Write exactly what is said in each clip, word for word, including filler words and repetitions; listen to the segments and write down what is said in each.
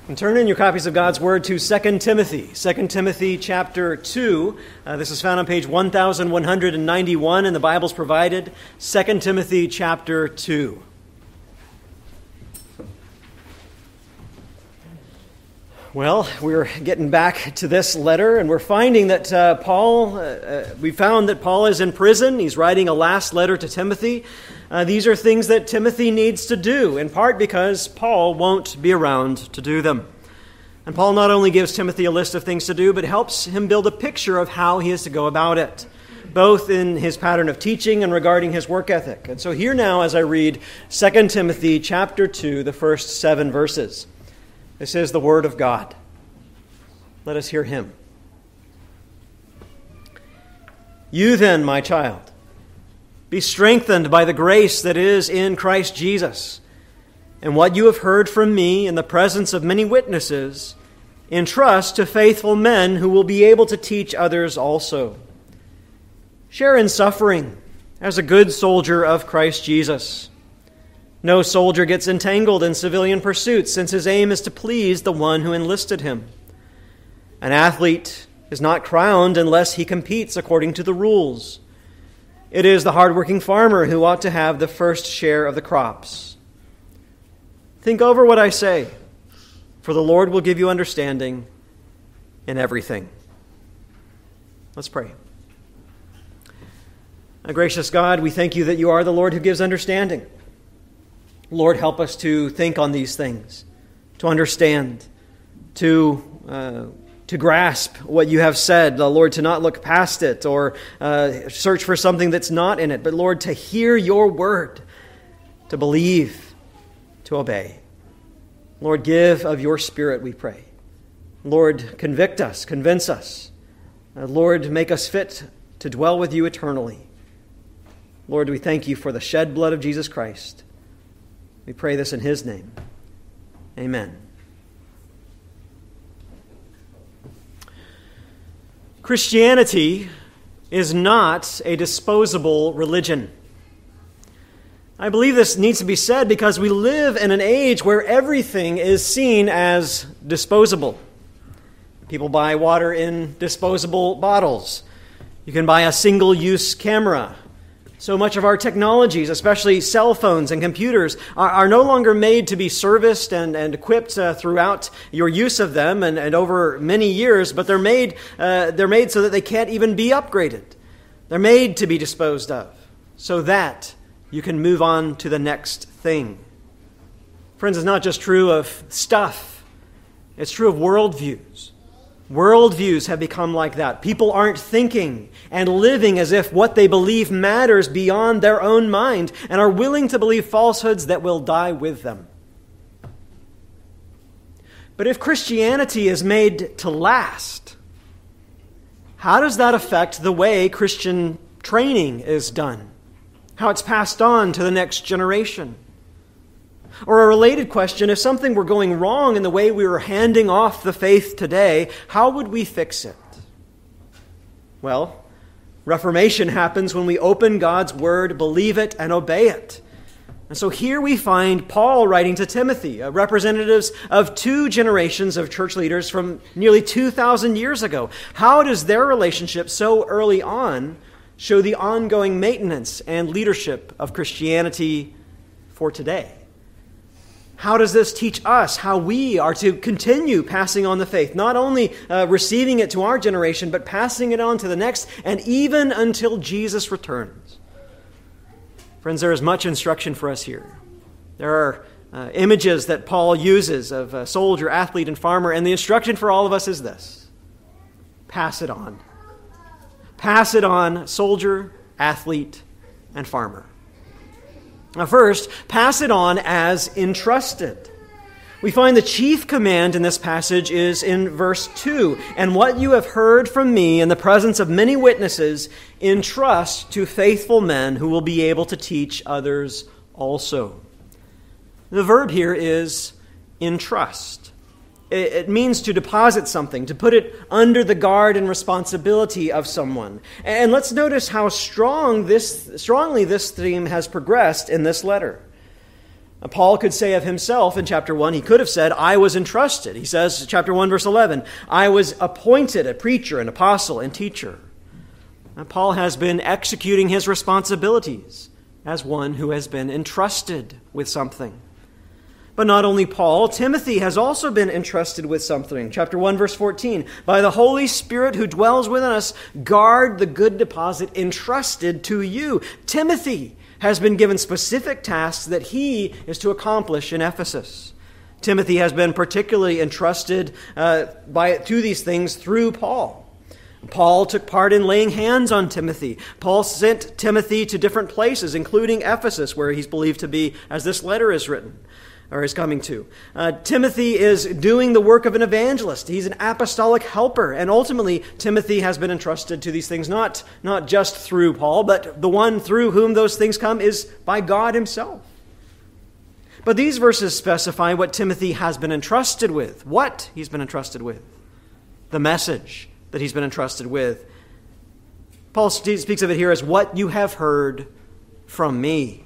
And turn in your copies of God's Word to Second Timothy. Second Timothy chapter two. Uh, this is found on page one thousand one hundred ninety-one in the Bibles provided. Second Timothy chapter two. Well, we're getting back to this letter, and we're finding that uh, Paul, uh, uh, we found that Paul is in prison. He's writing a last letter to Timothy. Uh, these are things that Timothy needs to do, in part because Paul won't be around to do them. And Paul not only gives Timothy a list of things to do, but helps him build a picture of how he is to go about it, both in his pattern of teaching and regarding his work ethic. And so here now, as I read Second Timothy chapter two, the first seven verses, this is the Word of God. Let us hear Him. You then, my child, be strengthened by the grace that is in Christ Jesus. And what you have heard from me in the presence of many witnesses, entrust to faithful men who will be able to teach others also. Share in suffering as a good soldier of Christ Jesus. No soldier gets entangled in civilian pursuits, since his aim is to please the one who enlisted him. An athlete is not crowned unless he competes according to the rules. It is the hardworking farmer who ought to have the first share of the crops. Think over what I say, for the Lord will give you understanding in everything. Let's pray. Our gracious God, we thank you that you are the Lord who gives understanding. Lord, help us to think on these things, to understand, to uh, to grasp what you have said. Uh, Lord, to not look past it or uh, search for something that's not in it, but Lord, to hear your word, to believe, to obey. Lord, give of your Spirit, we pray. Lord, convict us, convince us. Uh, Lord, make us fit to dwell with you eternally. Lord, we thank you for the shed blood of Jesus Christ. We pray this in His name. Amen. Christianity is not a disposable religion. I believe this needs to be said because we live in an age where everything is seen as disposable. People buy water in disposable bottles. You can buy a single-use camera. So much of our technologies, especially cell phones and computers, are, are no longer made to be serviced and, and equipped uh, throughout your use of them and, and over many years, but they're made, uh, they're made so that they can't even be upgraded. They're made to be disposed of so that you can move on to the next thing. Friends, it's not just true of stuff. It's true of worldviews. Worldviews have become like that. People aren't thinking and living as if what they believe matters beyond their own mind and are willing to believe falsehoods that will die with them. But if Christianity is made to last, how does that affect the way Christian training is done? How it's passed on to the next generation? Or a related question, if something were going wrong in the way we were handing off the faith today, how would we fix it? Well, reformation happens when we open God's Word, believe it, and obey it. And so here we find Paul writing to Timothy, uh, representatives of two generations of church leaders from nearly two thousand years ago. How does their relationship so early on show the ongoing maintenance and leadership of Christianity for today? How does this teach us how we are to continue passing on the faith, not only uh, receiving it to our generation, but passing it on to the next, and even until Jesus returns? Friends, there is much instruction for us here. There are uh, images that Paul uses of a soldier, athlete, and farmer, and the instruction for all of us is this: pass it on. Pass it on, soldier, athlete, and farmer. Now first, pass it on as entrusted. We find the chief command in this passage is in verse two. And what you have heard from me in the presence of many witnesses, entrust to faithful men who will be able to teach others also. The verb here is entrust. It means to deposit something, to put it under the guard and responsibility of someone. And let's notice how strong this, strongly this theme has progressed in this letter. Paul could say of himself in chapter one, he could have said, I was entrusted. He says, chapter one, verse eleven, I was appointed a preacher, an apostle, and teacher. And Paul has been executing his responsibilities as one who has been entrusted with something. But not only Paul, Timothy has also been entrusted with something. Chapter one, verse fourteen, by the Holy Spirit who dwells within us, guard the good deposit entrusted to you. Timothy has been given specific tasks that he is to accomplish in Ephesus. Timothy has been particularly entrusted uh, by to these things through Paul. Paul took part in laying hands on Timothy. Paul sent Timothy to different places, including Ephesus, where he's believed to be as this letter is written, or is coming to. Uh, Timothy is doing the work of an evangelist. He's an apostolic helper. And ultimately, Timothy has been entrusted to these things, not, not just through Paul, but the one through whom those things come is by God himself. But these verses specify what Timothy has been entrusted with, what he's been entrusted with, the message that he's been entrusted with. Paul speaks of it here as what you have heard from me.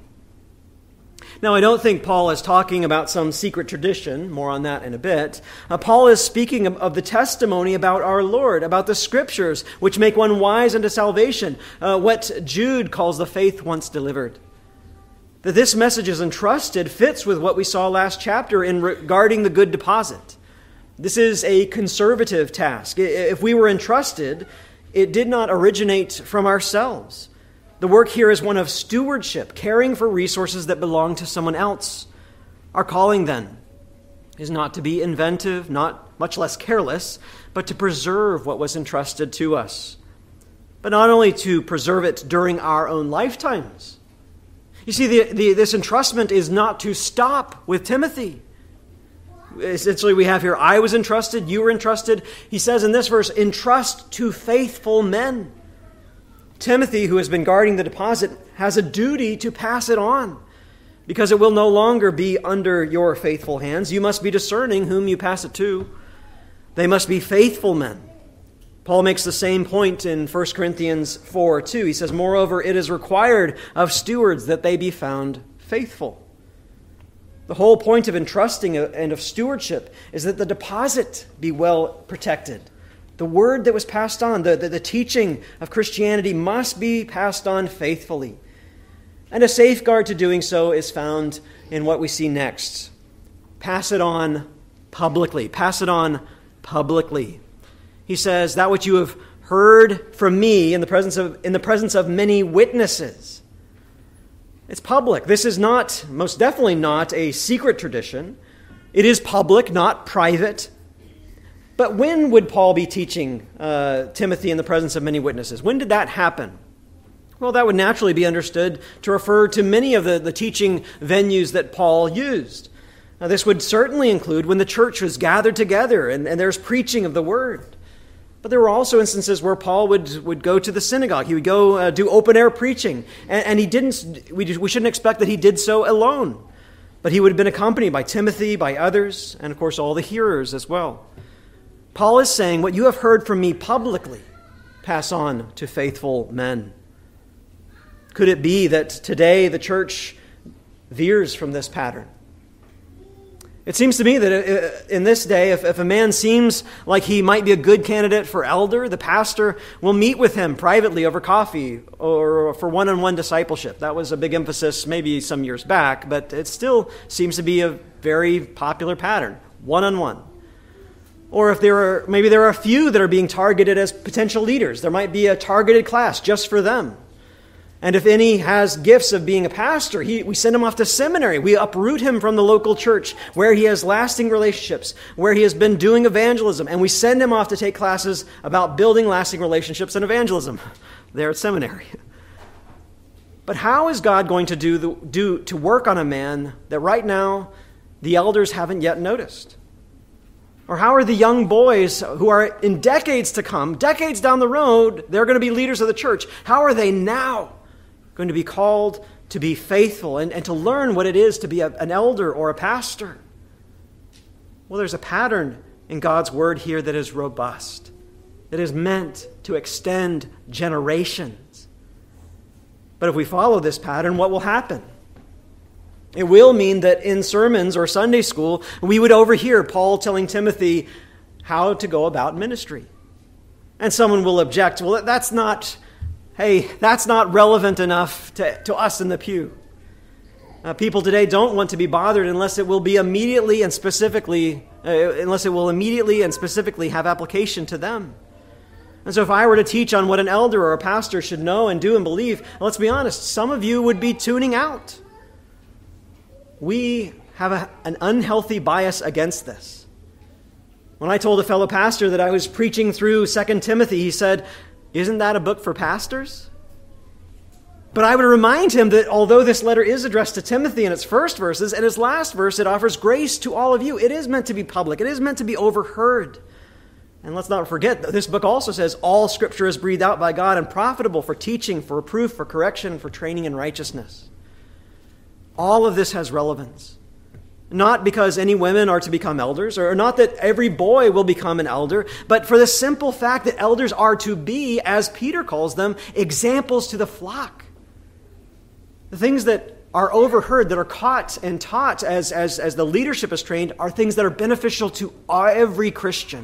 Now, I don't think Paul is talking about some secret tradition. More on that in a bit. Uh, Paul is speaking of, of the testimony about our Lord, about the Scriptures, which make one wise unto salvation, uh, what Jude calls the faith once delivered. That this message is entrusted fits with what we saw last chapter in regarding the good deposit. This is a conservative task. If we were entrusted, it did not originate from ourselves. The work here is one of stewardship, caring for resources that belong to someone else. Our calling, then, is not to be inventive, not much less careless, but to preserve what was entrusted to us. But not only to preserve it during our own lifetimes. You see, the, the, this entrustment is not to stop with Timothy. Essentially, we have here, I was entrusted, you were entrusted. He says in this verse, entrust to faithful men. Timothy, who has been guarding the deposit, has a duty to pass it on because it will no longer be under your faithful hands. You must be discerning whom you pass it to. They must be faithful men. Paul makes the same point in First Corinthians four two. He says, moreover, it is required of stewards that they be found faithful. The whole point of entrusting and of stewardship is that the deposit be well protected. The word that was passed on, the, the, the teaching of Christianity must be passed on faithfully. And a safeguard to doing so is found in what we see next. Pass it on publicly. Pass it on publicly. He says, that which you have heard from me in the presence of, in the presence of many witnesses. It's public. This is not, most definitely not, a secret tradition. It is public, not private. But when would Paul be teaching uh, Timothy in the presence of many witnesses? When did that happen? Well, that would naturally be understood to refer to many of the, the teaching venues that Paul used. Now, this would certainly include when the church was gathered together and, and there's preaching of the word. But there were also instances where Paul would, would go to the synagogue. He would go uh, do open-air preaching. And, and he didn't. We, we shouldn't expect that he did so alone. But he would have been accompanied by Timothy, by others, and of course all the hearers as well. Paul is saying, what you have heard from me publicly, pass on to faithful men. Could it be that today the church veers from this pattern? It seems to me that in this day, if, if a man seems like he might be a good candidate for elder, the pastor will meet with him privately over coffee or for one-on-one discipleship. That was a big emphasis maybe some years back, but it still seems to be a very popular pattern, one-on-one. Or if there are, maybe there are a few that are being targeted as potential leaders. There might be a targeted class just for them. And if any has gifts of being a pastor, he, we send him off to seminary. We uproot him from the local church where he has lasting relationships, where he has been doing evangelism, and we send him off to take classes about building lasting relationships and evangelism there at seminary. But how is God going to do, the, do to work on a man that right now the elders haven't yet noticed? Or how are the young boys who are in decades to come, decades down the road, they're going to be leaders of the church. How are they now going to be called to be faithful and, and to learn what it is to be a, an elder or a pastor? Well, there's a pattern in God's word here that is robust, that is meant to extend generations. But if we follow this pattern, what will happen? It will mean that in sermons or Sunday school, we would overhear Paul telling Timothy how to go about ministry. And someone will object, well, that's not, hey, that's not relevant enough to, to us in the pew. Uh, people today don't want to be bothered unless it will be immediately and specifically, uh, unless it will immediately and specifically have application to them. And so if I were to teach on what an elder or a pastor should know and do and believe, let's be honest, some of you would be tuning out. We have a, an unhealthy bias against this. When I told a fellow pastor that I was preaching through Second Timothy, he said, "Isn't that a book for pastors?" But I would remind him that although this letter is addressed to Timothy in its first verses, in its last verse it offers grace to all of you. It is meant to be public. It is meant to be overheard. And let's not forget that this book also says all Scripture is breathed out by God and profitable for teaching, for reproof, for correction, for training in righteousness. All of this has relevance. Not because any women are to become elders, or not that every boy will become an elder, but for the simple fact that elders are to be, as Peter calls them, examples to the flock. The things that are overheard, that are caught and taught as, as, as the leadership is trained, are things that are beneficial to every Christian.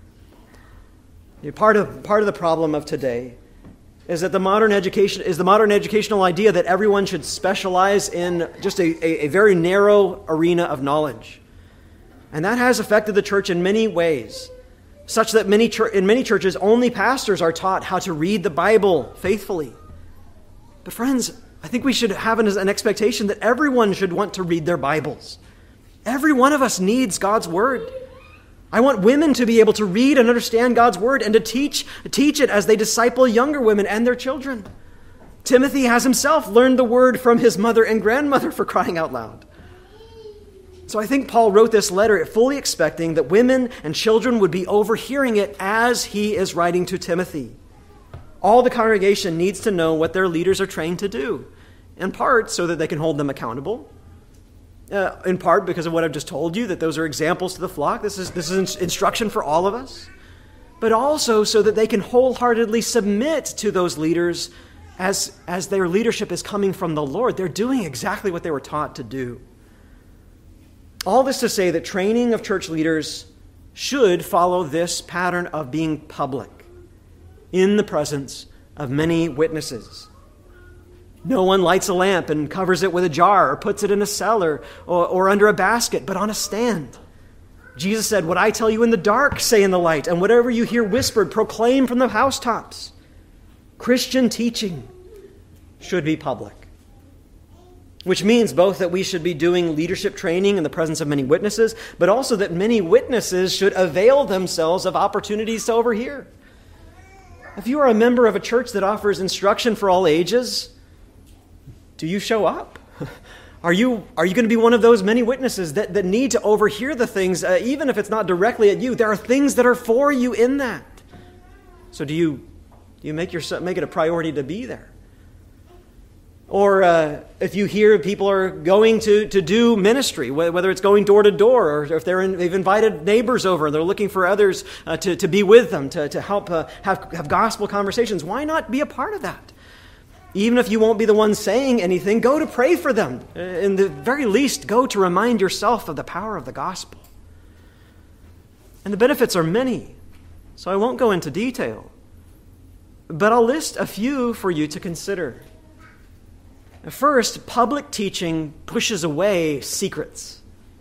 Part of, part of the problem of today is that the modern education is the modern educational idea that everyone should specialize in just a, a, a very narrow arena of knowledge. And that has affected the church in many ways, such that many in many churches only pastors are taught how to read the Bible faithfully. But friends, I think we should have an, an expectation that everyone should want to read their Bibles. Every one of us needs God's Word. I want women to be able to read and understand God's Word and to teach, teach it as they disciple younger women and their children. Timothy has himself learned the Word from his mother and grandmother, for crying out loud. So I think Paul wrote this letter fully expecting that women and children would be overhearing it as he is writing to Timothy. All the congregation needs to know what their leaders are trained to do, in part so that they can hold them accountable. Uh, in part because of what I've just told you, that those are examples to the flock. This is this is instruction for all of us. But also so that they can wholeheartedly submit to those leaders as, as their leadership is coming from the Lord. They're doing exactly what they were taught to do. All this to say that training of church leaders should follow this pattern of being public, in the presence of many witnesses. No one lights a lamp and covers it with a jar or puts it in a cellar or, or under a basket, but on a stand. Jesus said, "What I tell you in the dark, say in the light, and whatever you hear whispered, proclaim from the housetops." Christian teaching should be public, which means both that we should be doing leadership training in the presence of many witnesses, but also that many witnesses should avail themselves of opportunities to overhear. If you are a member of a church that offers instruction for all ages, do you show up? Are you are you going to be one of those many witnesses that, that need to overhear the things, uh, even if it's not directly at you? There are things that are for you in that. So do you do you make yourself make it a priority to be there? Or uh, if you hear people are going to, to do ministry, whether it's going door to door, or if they're in, they've invited neighbors over and they're looking for others uh, to, to be with them, to, to help uh, have, have gospel conversations, why not be a part of that? Even if you won't be the one saying anything, go to pray for them. In the very least, go to remind yourself of the power of the gospel. And the benefits are many, so I won't go into detail. But I'll list a few for you to consider. First, public teaching pushes away secrets.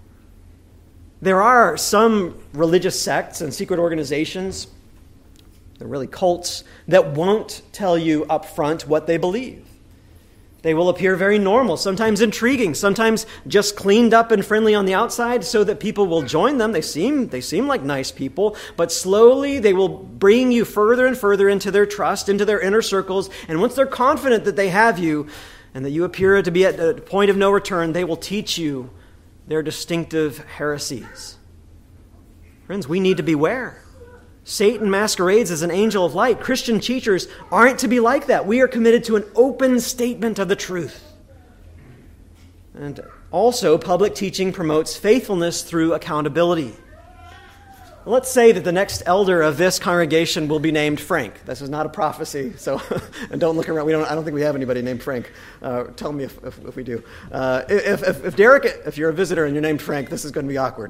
There are some religious sects and secret organizations, they're really cults, that won't tell you up front what they believe. They will appear very normal, sometimes intriguing, sometimes just cleaned up and friendly on the outside so that people will join them. They seem, they seem like nice people, but slowly they will bring you further and further into their trust, into their inner circles, and once they're confident that they have you and that you appear to be at a point of no return, they will teach you their distinctive heresies. Friends, we need to beware. Satan masquerades as an angel of light. Christian teachers aren't to be like that. We are committed to an open statement of the truth. And also, public teaching promotes faithfulness through accountability. Let's say that the next elder of this congregation will be named Frank. This is not a prophecy, so and don't look around. We don't. I don't think we have anybody named Frank. Uh, tell me if, if, if we do. Uh, if, if, if Derek, if you're a visitor and you're named Frank, this is going to be awkward.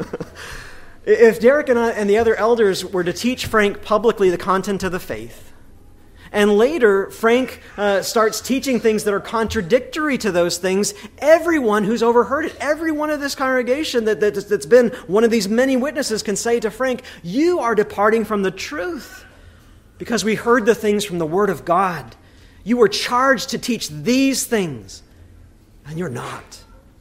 If Derek and, I, and the other elders were to teach Frank publicly the content of the faith, and later Frank uh, starts teaching things that are contradictory to those things, everyone who's overheard it, everyone of this congregation that, that, that's been one of these many witnesses can say to Frank, you are departing from the truth because we heard the things from the Word of God. You were charged to teach these things, and you're not.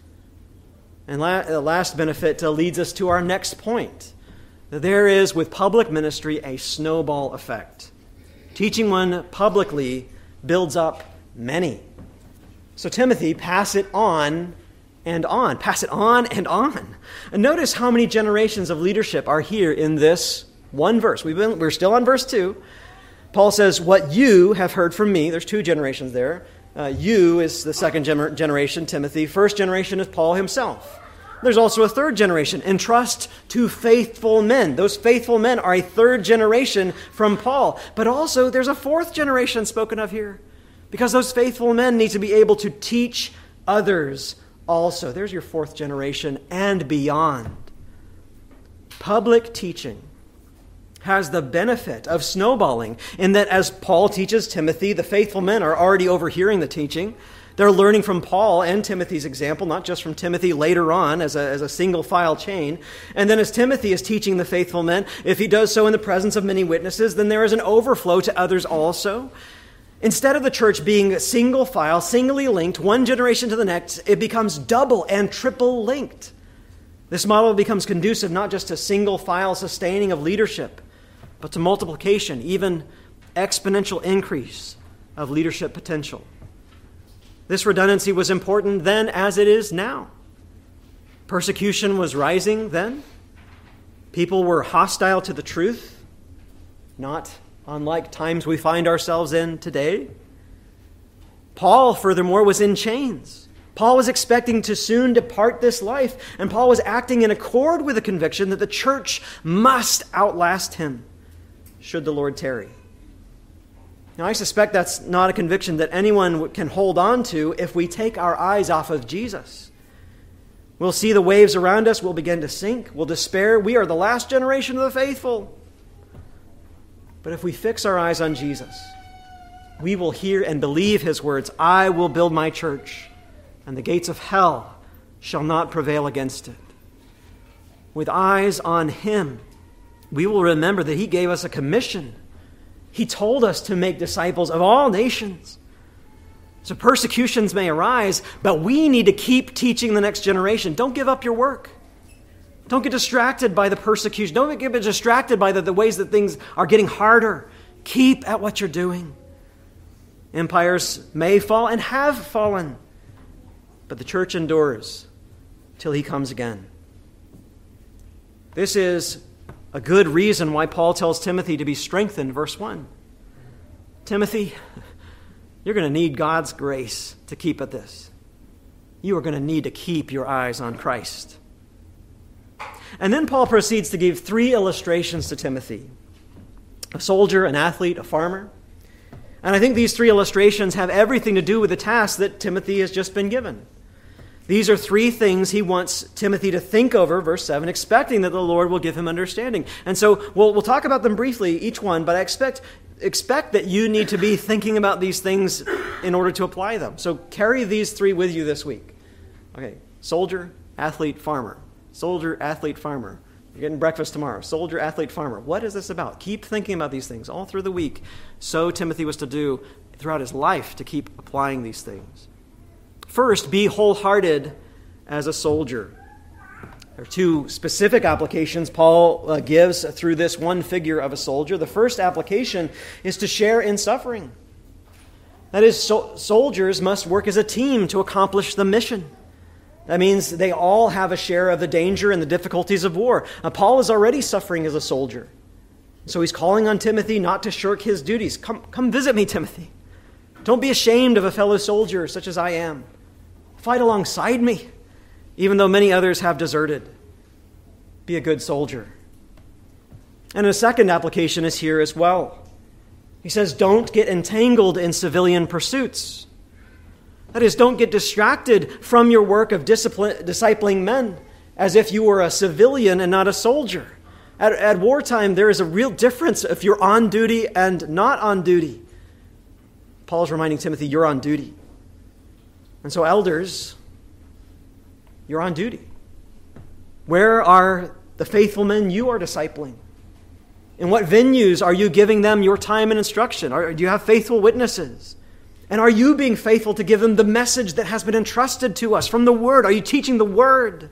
And la- the last benefit uh, leads us to our next point. That there is, with public ministry, a snowball effect. Teaching one publicly builds up many. So Timothy, pass it on and on. Pass it on and on. And notice how many generations of leadership are here in this one verse. We've been, we're still on verse two. Paul says, what you have heard from me. There's two generations there. Uh, you is the second gener- generation, Timothy. First generation is Paul himself. There's also a third generation, entrust to faithful men. Those faithful men are a third generation from Paul. But also there's a fourth generation spoken of here, because those faithful men need to be able to teach others also. There's your fourth generation and beyond. Public teaching has the benefit of snowballing in that as Paul teaches Timothy, the faithful men are already overhearing the teaching. They're learning from Paul and Timothy's example, not just from Timothy later on as a, as a single file chain. And then as Timothy is teaching the faithful men, if he does so in the presence of many witnesses, then there is an overflow to others also. Instead of the church being single file, singly linked, one generation to the next, it becomes double and triple linked. This model becomes conducive not just to single file sustaining of leadership, but to multiplication, even exponential increase of leadership potential. This redundancy was important then as it is now. Persecution was rising then. People were hostile to the truth, not unlike times we find ourselves in today. Paul, furthermore, was in chains. Paul was expecting to soon depart this life, and Paul was acting in accord with the conviction that the church must outlast him, should the Lord tarry. Now, I suspect that's not a conviction that anyone can hold on to if we take our eyes off of Jesus. We'll see the waves around us, we'll begin to sink, we'll despair. We are the last generation of the faithful. But if we fix our eyes on Jesus, we will hear and believe his words, I will build my church, and the gates of hell shall not prevail against it. With eyes on him, we will remember that he gave us a commission. He told us to make disciples of all nations. So persecutions may arise, but we need to keep teaching the next generation. Don't give up your work. Don't get distracted by the persecution. Don't get distracted by the, the ways that things are getting harder. Keep at what you're doing. Empires may fall and have fallen, but the church endures till he comes again. This is a good reason why Paul tells Timothy to be strengthened, verse one. Timothy, you're going to need God's grace to keep at this. You are going to need to keep your eyes on Christ. And then Paul proceeds to give three illustrations to Timothy. A soldier, an athlete, a farmer. And I think these three illustrations have everything to do with the task that Timothy has just been given. These are three things he wants Timothy to think over, verse seven, expecting that the Lord will give him understanding. And so we'll, we'll talk about them briefly, each one, but I expect, expect that you need to be thinking about these things in order to apply them. So carry these three with you this week. Okay, soldier, athlete, farmer. Soldier, athlete, farmer. You're getting breakfast tomorrow. Soldier, athlete, farmer. What is this about? Keep thinking about these things all through the week. So Timothy was to do throughout his life to keep applying these things. First, be wholehearted as a soldier. There are two specific applications Paul uh, gives through this one figure of a soldier. The first application is to share in suffering. That is, so- soldiers must work as a team to accomplish the mission. That means they all have a share of the danger and the difficulties of war. Now, Paul is already suffering as a soldier. So he's calling on Timothy not to shirk his duties. Come, come visit me, Timothy. Don't be ashamed of a fellow soldier such as I am. Fight alongside me, even though many others have deserted. Be a good soldier. And a second application is here as well. He says, don't get entangled in civilian pursuits. That is, don't get distracted from your work of discipline, discipling men as if you were a civilian and not a soldier. At, at wartime, there is a real difference if you're on duty and not on duty. Paul's reminding Timothy, you're on duty. And so elders, you're on duty. Where are the faithful men you are discipling? In what venues are you giving them your time and instruction? Are, do you have faithful witnesses? And are you being faithful to give them the message that has been entrusted to us from the Word? Are you teaching the Word?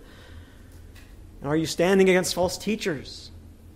And are you standing against false teachers?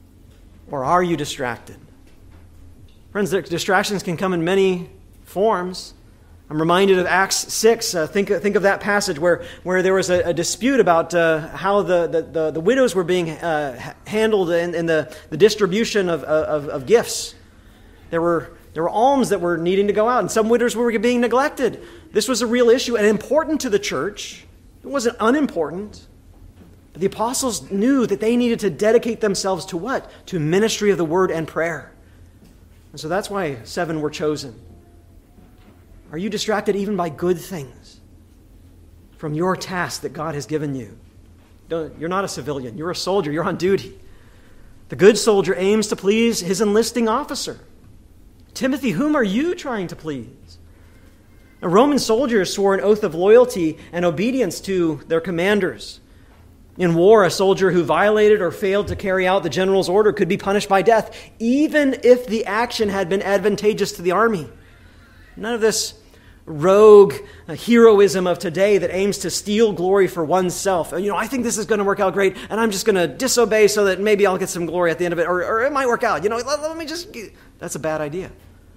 Or are you distracted? Friends, distractions can come in many forms. I'm reminded of Acts six. Uh, think, think of that passage where, where there was a, a dispute about uh, how the, the, the, the widows were being uh, handled in, in the, the distribution of, of, of gifts. There were, there were alms that were needing to go out, and some widows were being neglected. This was a real issue and important to the church. It wasn't unimportant. But the apostles knew that they needed to dedicate themselves to what? To ministry of the word and prayer. And so that's why seven were chosen. Are you distracted even by good things from your task that God has given you? Don't, you're not a civilian. You're a soldier. You're on duty. The good soldier aims to please his enlisting officer. Timothy, whom are you trying to please? Now, Roman soldiers swore an oath of loyalty and obedience to their commanders. In war, a soldier who violated or failed to carry out the general's order could be punished by death, even if the action had been advantageous to the army. None of this rogue heroism of today that aims to steal glory for oneself. You know, I think this is going to work out great, and I'm just going to disobey so that maybe I'll get some glory at the end of it, or, or it might work out. You know, let, let me just... That's a bad idea.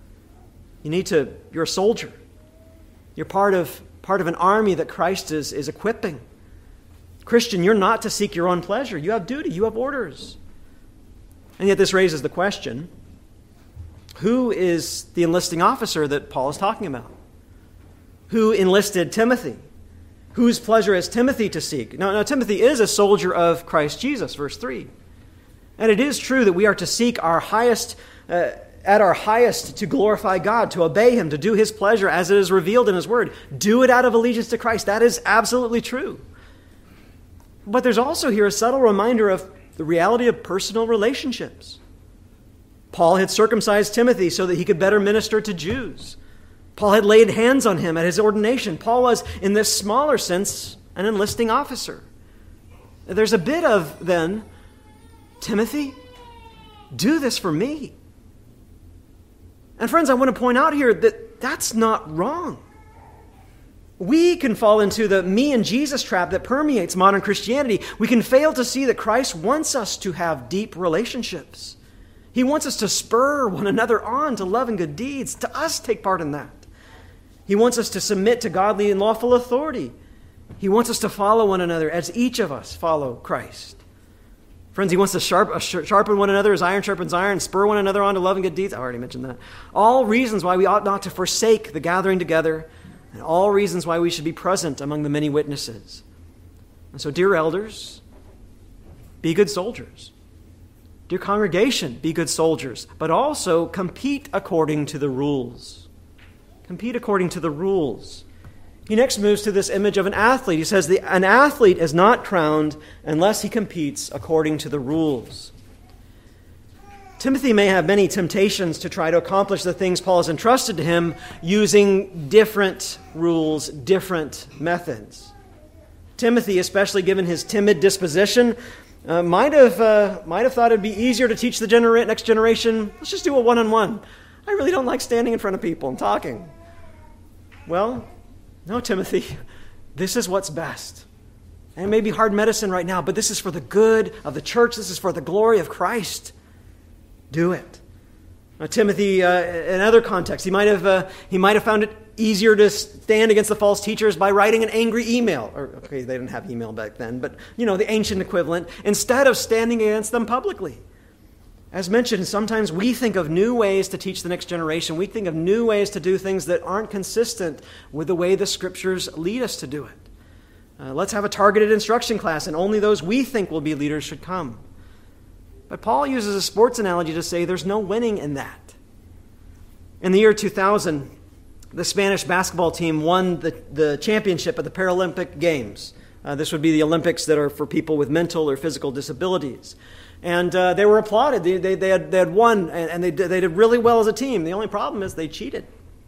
You need to... You're a soldier. You're part of part of an army that Christ is, is equipping. Christian, you're not to seek your own pleasure. You have duty. You have orders. And yet this raises the question, who is the enlisting officer that Paul is talking about? Who enlisted Timothy? Whose pleasure is Timothy to seek? Now, now, Timothy is a soldier of Christ Jesus, verse three. And it is true that we are to seek our highest, uh, at our highest to glorify God, to obey Him, to do His pleasure as it is revealed in His Word. Do it out of allegiance to Christ. That is absolutely true. But there's also here a subtle reminder of the reality of personal relationships. Paul had circumcised Timothy so that he could better minister to Jews. Paul had laid hands on him at his ordination. Paul was, in this smaller sense, an enlisting officer. There's a bit of, then, Timothy, do this for me. And friends, I want to point out here that that's not wrong. We can fall into the me and Jesus trap that permeates modern Christianity. We can fail to see that Christ wants us to have deep relationships. He wants us to spur one another on to love and good deeds, to us take part in that. He wants us to submit to godly and lawful authority. He wants us to follow one another as each of us follow Christ. Friends, He wants to sharp, uh, sharpen one another as iron sharpens iron, spur one another on to love and good deeds. I already mentioned that. All reasons why we ought not to forsake the gathering together, and all reasons why we should be present among the many witnesses. And so, dear elders, be good soldiers. Dear congregation, be good soldiers, but also compete according to the rules. Compete according to the rules. He next moves to this image of an athlete. He says, the, an athlete is not crowned unless he competes according to the rules. Timothy may have many temptations to try to accomplish the things Paul has entrusted to him using different rules, different methods. Timothy, especially given his timid disposition, uh, might have uh, might have thought it'd be easier to teach the genera- next generation, let's just do a one-on-one. I really don't like standing in front of people and talking. Well, no, Timothy, this is what's best. And it may be hard medicine right now, but this is for the good of the church. This is for the glory of Christ. Do it. Now, Timothy, uh, in other contexts, he might have uh, he might have found it easier to stand against the false teachers by writing an angry email. Or, okay, they didn't have email back then, but, you know, the ancient equivalent, instead of standing against them publicly. As mentioned, sometimes we think of new ways to teach the next generation. We think of new ways to do things that aren't consistent with the way the Scriptures lead us to do it. Uh, let's have a targeted instruction class, and only those we think will be leaders should come. But Paul uses a sports analogy to say there's no winning in that. In the year two thousand, the Spanish basketball team won the, the championship at the Paralympic Games. Uh, this would be the Olympics that are for people with mental or physical disabilities. And uh, they were applauded. They, they, they, had, they had won, and, and they, did, they did really well as a team. The only problem is they cheated.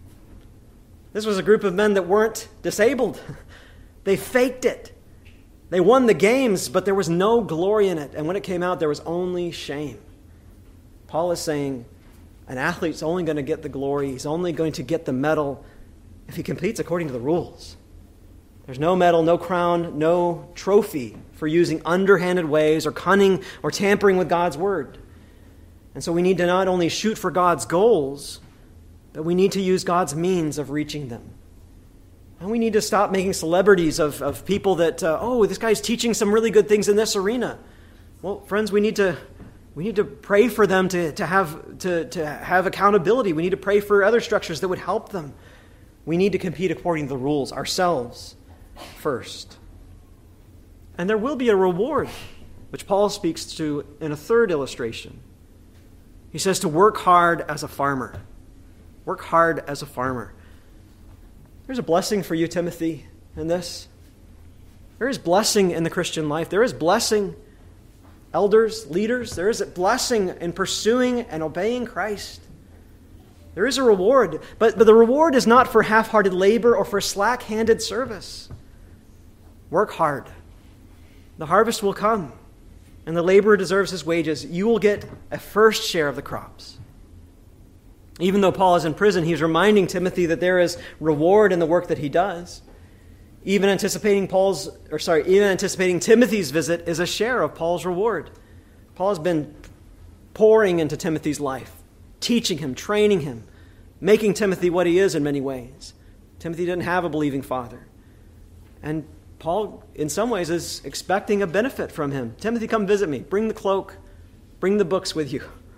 This was a group of men that weren't disabled. They faked it. They won the games, but there was no glory in it. And when it came out, there was only shame. Paul is saying an athlete's only going to get the glory. He's only going to get the medal if he competes according to the rules. There's no medal, no crown, no trophy for using underhanded ways or cunning or tampering with God's word. And so we need to not only shoot for God's goals, but we need to use God's means of reaching them. And we need to stop making celebrities of, of people that, uh, oh, this guy's teaching some really good things in this arena. Well, friends, we need to we need to pray for them to, to have to, to have accountability. We need to pray for other structures that would help them. We need to compete according to the rules ourselves first. And there will be a reward, which Paul speaks to in a third illustration. He says to work hard as a farmer. Work hard as a farmer. There's a blessing for you, Timothy, in this. There is blessing in the Christian life. There is blessing, elders, leaders. There is a blessing in pursuing and obeying Christ. There is a reward, but, but the reward is not for half-hearted labor or for slack-handed service. Work hard. The harvest will come, and the laborer deserves his wages. You will get a first share of the crops. Even though Paul is in prison, he's reminding Timothy that there is reward in the work that he does. Even anticipating Paul's, or sorry, even anticipating Timothy's visit is a share of Paul's reward. Paul has been pouring into Timothy's life, teaching him, training him, making Timothy what he is in many ways. Timothy didn't have a believing father. And Paul, in some ways, is expecting a benefit from him. Timothy, come visit me. Bring the cloak. Bring the books with you.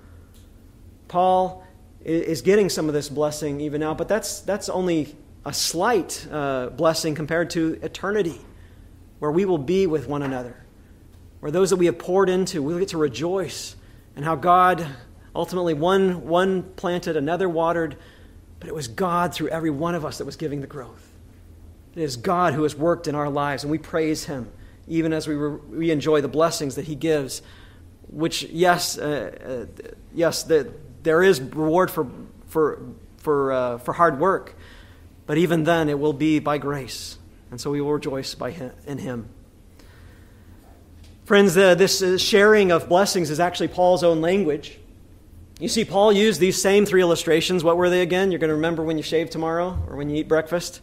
Paul is getting some of this blessing even now, but that's that's only a slight uh, blessing compared to eternity, where we will be with one another, where those that we have poured into, we'll get to rejoice, and how God ultimately, one, one planted, another watered, but it was God through every one of us that was giving the growth. It is God who has worked in our lives, and we praise him, even as we, re- we enjoy the blessings that he gives, which, yes, uh, uh, yes, the There is reward for for for uh, for hard work, but even then it will be by grace, and so we will rejoice by him, in Him. Friends, uh, this uh, sharing of blessings is actually Paul's own language. You see, Paul used these same three illustrations. What were they again? You're going to remember when you shave tomorrow or when you eat breakfast.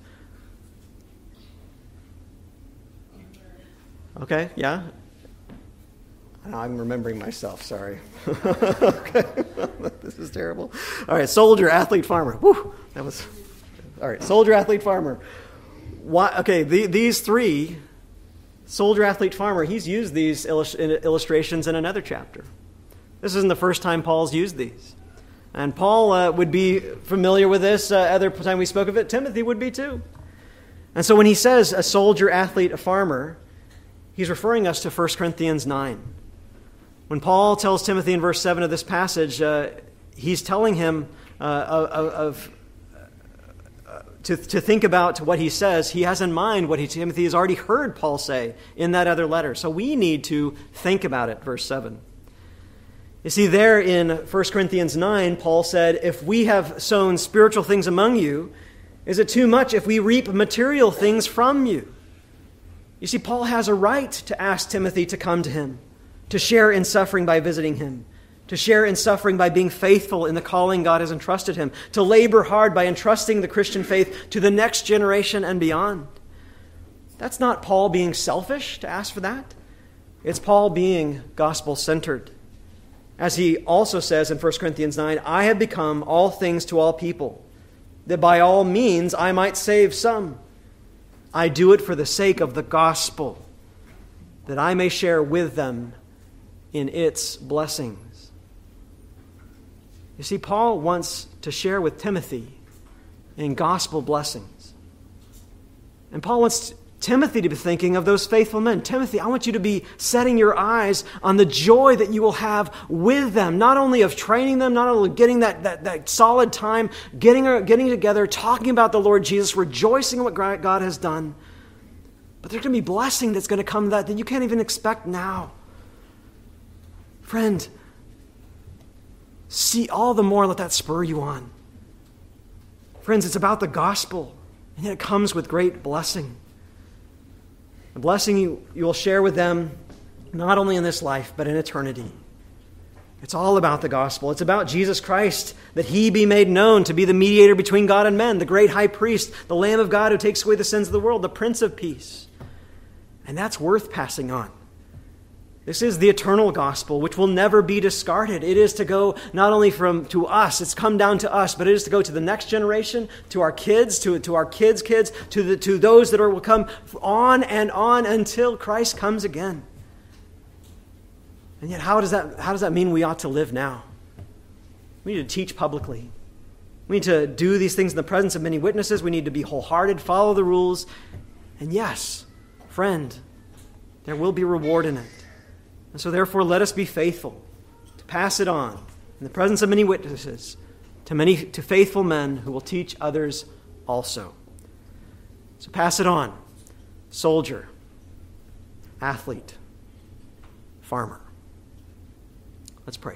Okay, yeah. I'm remembering myself, sorry. Okay. This is terrible. All right, soldier, athlete, farmer. Woo! That was, all right, soldier, athlete, farmer. Why, okay, the, these three, soldier, athlete, farmer, he's used these illust- illustrations in another chapter. This isn't the first time Paul's used these. And Paul uh, would be familiar with this. Uh, other time we spoke of it, Timothy would be too. And so when he says a soldier, athlete, a farmer, he's referring us to First Corinthians nine. When Paul tells Timothy in verse seven of this passage, uh, he's telling him uh, of, of uh, to, to think about what he says. He has in mind what he, Timothy has already heard Paul say in that other letter. So we need to think about it, verse seven. You see, there in First Corinthians nine, Paul said, if we have sown spiritual things among you, is it too much if we reap material things from you? You see, Paul has a right to ask Timothy to come to him, to share in suffering by visiting him, to share in suffering by being faithful in the calling God has entrusted him, to labor hard by entrusting the Christian faith to the next generation and beyond. That's not Paul being selfish to ask for that. It's Paul being gospel-centered. As he also says in First Corinthians nine, I have become all things to all people, that by all means I might save some. I do it for the sake of the gospel, that I may share with them in its blessings. You see, Paul wants to share with Timothy in gospel blessings. And Paul wants Timothy to be thinking of those faithful men. Timothy, I want you to be setting your eyes on the joy that you will have with them, not only of training them, not only getting that, that, that solid time, getting, getting together, talking about the Lord Jesus, rejoicing in what God has done, but there's going to be blessing that's going to come that, that you can't even expect now. Friend, see all the more, let that spur you on. Friends, it's about the gospel, and yet it comes with great blessing. A blessing you, you will share with them not only in this life, but in eternity. It's all about the gospel. It's about Jesus Christ, that he be made known to be the mediator between God and men, the great high priest, the Lamb of God who takes away the sins of the world, the Prince of Peace. And that's worth passing on. This is the eternal gospel, which will never be discarded. It is to go not only from to us, it's come down to us, but it is to go to the next generation, to our kids, to, to our kids' kids, to the to those that are, will come on and on until Christ comes again. And yet, how does that how does that mean we ought to live now? We need to teach publicly. We need to do these things in the presence of many witnesses. We need to be wholehearted, follow the rules. And yes, friend, there will be reward in it. And so therefore, let us be faithful to pass it on in the presence of many witnesses to many to faithful men who will teach others also. So pass it on. Soldier, athlete, farmer. Let's pray.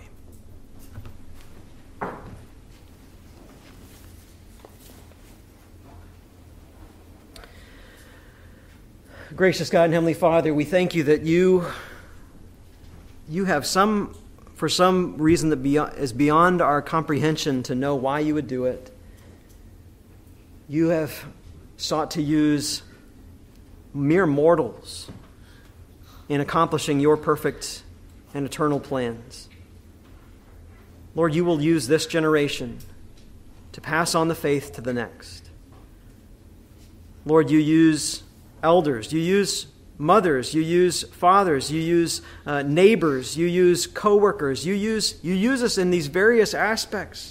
Gracious God and Heavenly Father, we thank you that you You have some, for some reason that beyond, is beyond our comprehension to know why you would do it. You have sought to use mere mortals in accomplishing your perfect and eternal plans. Lord, you will use this generation to pass on the faith to the next. Lord, you use elders, you use mothers, you use fathers, you use uh, neighbors, you use co-workers, you use, you use us in these various aspects.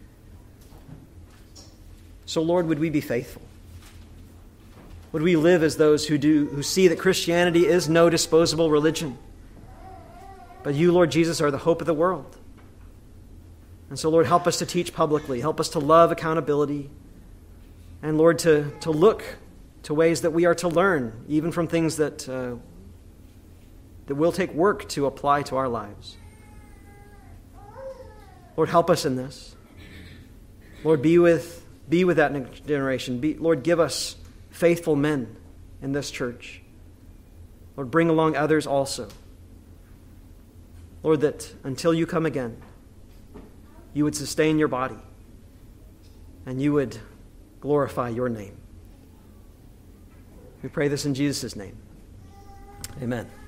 So Lord, would we be faithful? Would we live as those who do who see that Christianity is no disposable religion? But you, Lord Jesus, are the hope of the world. And so, Lord, help us to teach publicly. Help us to love accountability. And Lord, to, to look to ways that we are to learn, even from things that, uh, that will take work to apply to our lives. Lord, help us in this. Lord, be with, be with that next generation. Be, Lord, give us faithful men in this church. Lord, bring along others also. Lord, that until you come again, you would sustain your body and you would glorify your name. We pray this in Jesus' name. Amen.